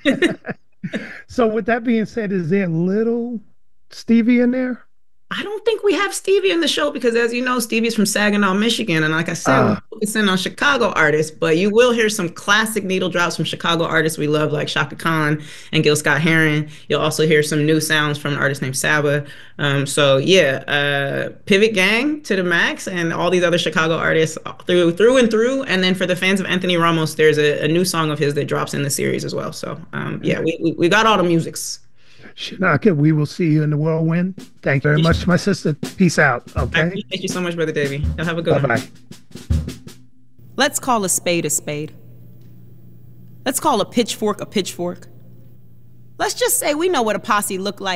So with that being said, is there a little Stevie in there? I don't think we have Stevie in the show because, as you know, Stevie's from Saginaw, Michigan. And like I said, uh, we're focusing on Chicago artists, but you will hear some classic needle drops from Chicago artists we love, like Shaka Khan and Gil Scott-Heron. You'll also hear some new sounds from an artist named Saba. Um, so yeah, uh, Pivot Gang to the max, and all these other Chicago artists through through and through. And then for the fans of Anthony Ramos, there's a, a new song of his that drops in the series as well. So um, yeah, we, we we got all the musics. Shanaka, we will see you in the whirlwind. Thank you very much, my sister. Peace out. Okay. Thank you so much, Brother Davey. Y'all have a good Bye-bye. one. Let's call a spade a spade. Let's call a pitchfork a pitchfork. Let's just say we know what a posse looked like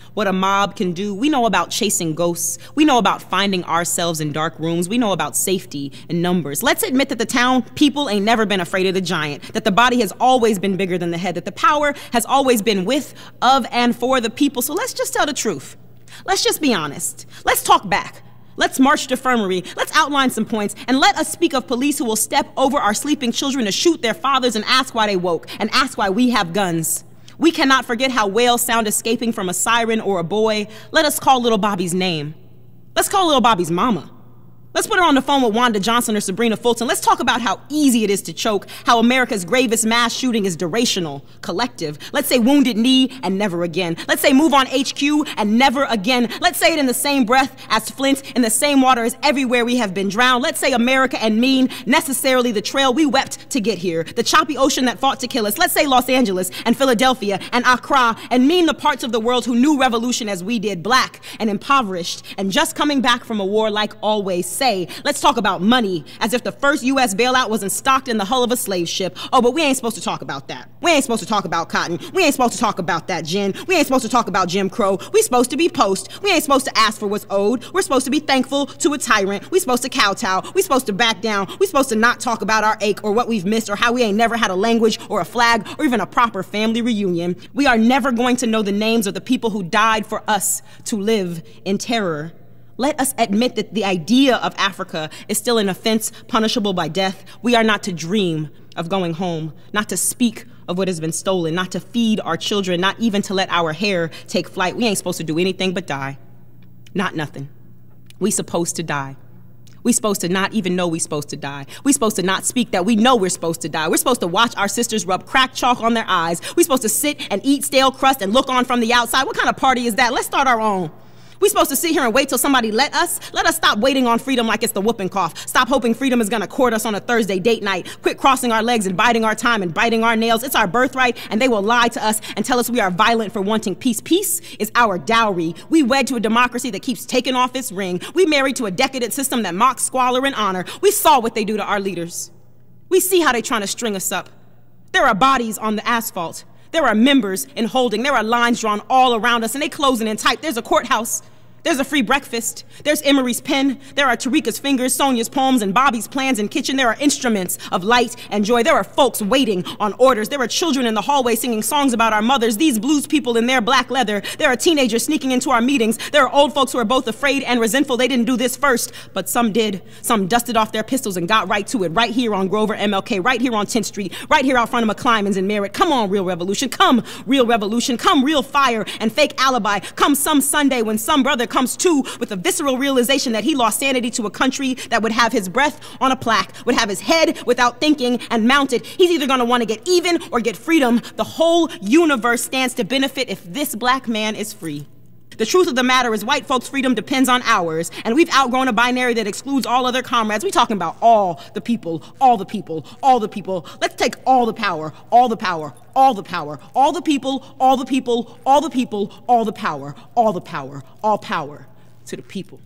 what a mob can do. We know about chasing ghosts. We know about finding ourselves in dark rooms. We know about safety and numbers. Let's admit that the town people ain't never been afraid of the giant, that the body has always been bigger than the head, that the power has always been with, of, and for the people. So let's just tell the truth. Let's just be honest. Let's talk back. Let's march to infirmary. Let's outline some points, and let us speak of police who will step over our sleeping children to shoot their fathers and ask why they woke, and ask why we have guns. We cannot forget how whales sound escaping from a siren or a boy. Let us call little Bobby's name. Let's call little Bobby's mama. Let's put her on the phone with Wanda Johnson or Sabrina Fulton. Let's talk about how easy it is to choke, how America's gravest mass shooting is durational, collective. Let's say Wounded Knee and never again. Let's say Move on H Q and never again. Let's say it in the same breath as Flint, in the same water as everywhere we have been drowned. Let's say America and mean necessarily the trail we wept to get here, the choppy ocean that fought to kill us. Let's say Los Angeles and Philadelphia and Accra, and mean the parts of the world who knew revolution as we did, black and impoverished and just coming back from a war like always. Say, let's talk about money, as if the first U S bailout wasn't stocked in the hull of a slave ship. Oh, but we ain't supposed to talk about that. We ain't supposed to talk about cotton. We ain't supposed to talk about that gin. We ain't supposed to talk about Jim Crow. We supposed to be post. We ain't supposed to ask for what's owed. We're supposed to be thankful to a tyrant. We supposed to kowtow. We supposed to back down. We supposed to not talk about our ache or what we've missed or how we ain't never had a language or a flag or even a proper family reunion. We are never going to know the names of the people who died for us to live in terror. Let us admit that the idea of Africa is still an offense punishable by death. We are not to dream of going home, not to speak of what has been stolen, not to feed our children, not even to let our hair take flight. We ain't supposed to do anything but die. Not nothing. We supposed to die. We supposed to not even know we supposed to die. We supposed to not speak that we know we're supposed to die. We're supposed to watch our sisters rub crack chalk on their eyes. We supposed to sit and eat stale crust and look on from the outside. What kind of party is that? Let's start our own. We supposed to sit here and wait till somebody let us? Let us stop waiting on freedom like it's the whooping cough. Stop hoping freedom is gonna court us on a Thursday date night. Quit crossing our legs and biding our time and biting our nails. It's our birthright, and they will lie to us and tell us we are violent for wanting peace. Peace is our dowry. We wed to a democracy that keeps taking off its ring. We married to a decadent system that mocks squalor and honor. We saw what they do to our leaders. We see how they trying to string us up. There are bodies on the asphalt. There are members in holding. There are lines drawn all around us, and they closing in tight. There's a courthouse. There's a free breakfast. There's Emery's pen. There are Tarika's fingers, Sonia's poems, and Bobby's plans in kitchen. There are instruments of light and joy. There are folks waiting on orders. There are children in the hallway singing songs about our mothers. These blues people in their black leather. There are teenagers sneaking into our meetings. There are old folks who are both afraid and resentful. They didn't do this first, but some did. Some dusted off their pistols and got right to it. Right here on Grover M L K. Right here on tenth Street. Right here out front of McClymonds and Merritt. Come on, real revolution. Come, real revolution. Come, real fire and fake alibi. Come some Sunday when some brother comes to with a visceral realization that he lost sanity to a country that would have his breath on a plaque, would have his head without thinking and mounted. He's either gonna wanna get even or get freedom. The whole universe stands to benefit if this black man is free. The truth of the matter is white folks' freedom depends on ours, and we've outgrown a binary that excludes all other comrades. We talking about all the people, all the people, all the people. Let's take all the power, all the power, all the power, all the people, all the people, all the people, all the power, all the power, all power to the people.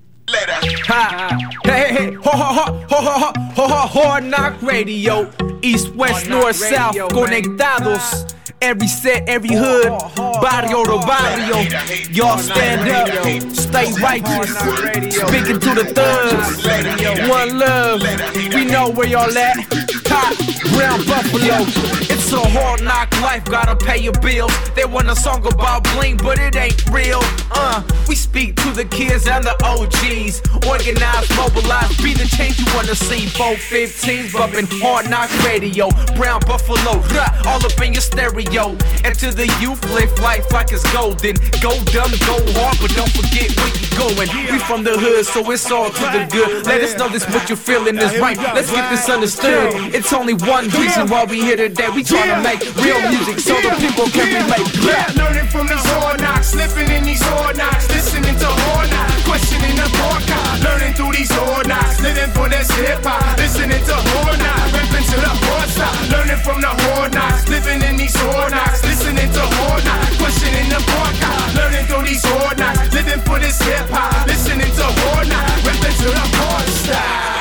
Ha, hey, hey, ho, ho, ho, ho, ho, ho, ho, Hard Knock Radio, East, West, North, South, conectados. Every set, every hood, barrio to barrio. Y'all stand up, stay righteous. Speaking to the thugs, one love. We know where y'all at. Hot, brown buffalo. It's a hard knock life, gotta pay your bills. They want a song about bling, but it ain't real. Uh, we speak to the kids and the O Gs. Organize, mobilize, be the change you wanna see. four fifteens, bumping Hard Knock Radio. Brown buffalo, all up in your stereo. And to the youth, live life like it's golden. Go dumb, go hard, but don't forget where you going. We from the hood, so it's all to the good. Let us know this what you're feeling is right. Let's get this understood. It's only one reason why we here today. We tryna make real music so the people can relate. Yeah, learning from these hard knocks, slipping in these hard knocks, listening to hard knocks, questioning the podcast. Learning through these hard knocks, living for this hip hop, listening to hard knocks, ripping to the hard stop. Learning from the hard knocks, living in these hard knocks, listening to hard knocks, questioning the podcast. Learning through these hard knocks, living for this hip hop, listening to hard knocks, ripping to the hard stop.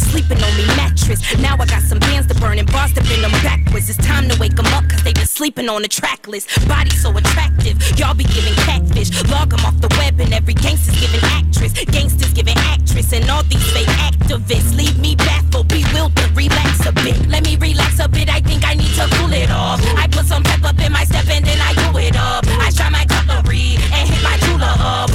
sleeping on me mattress. Now I got some bands to burn and bars to bend them backwards. It's time to wake them up cause they been sleeping on the track list. Body so attractive, y'all be giving catfish. Log them off the web and every gangster's giving actress. Gangsters giving actress and all these fake activists leave me baffled, bewildered, relax a bit. Let me relax a bit, I think I need to cool it off. I put some pep up in my step and then I do it up. I try my cutlery and hit my jeweler up.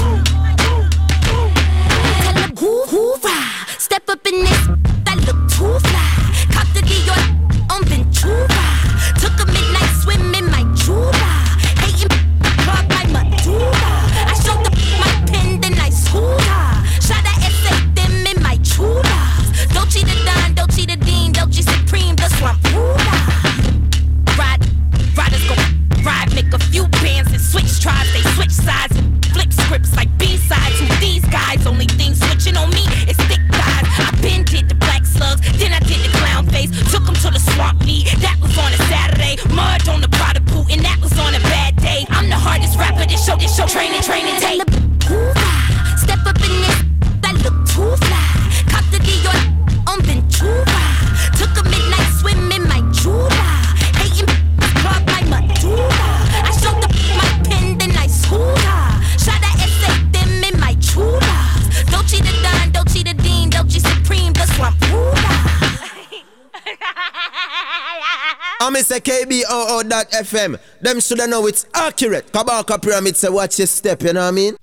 Tell them who, hoorah, step up in this, that look too fly. Cop the Dior on Ventura. Took a midnight swim in my Jura. Hating club by Madura. I showed the my pen, then I scooter. Shot a S A them in my chulas. Dolce the Don, Dolce the Dean, Dolce Supreme, the swamp ruler. Ride, riders go ride, make a few bands and switch tribes. They switch sides and flip scripts like B-sides. Who these guys? Only thing switching on me is thick thighs. I been did the black slugs, then I did the clown face. Took them to the swamp meet, that was on a Saturday. Mud on the Prada boot, and that was on a bad day. I'm the hardest rapper, this show, this show, training, training, tape. Step up in this, that look too fly. Cop the Dior on Ventura. Took a midnight swim in my Jura. Hating club by Madura. I showed the my pen, then I scooter. Shot a S A them in my chulas. Dolce the Don, Dolce the Dean, Dolce Supreme, the swamp ruler. I'm Mister K B O O dot F M. Them shoulda know it's accurate. Kabaka Pyramid say watch your step, you know what I mean?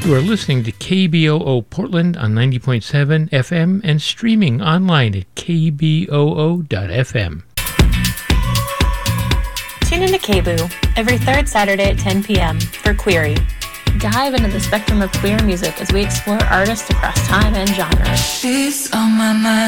You are listening to K B O O Portland on ninety point seven F M and streaming online at k b o o dot f m. Tune into K B O O every third Saturday at ten p.m. for Query. Dive into the spectrum of queer music as we explore artists across time and genre. She's on my mind.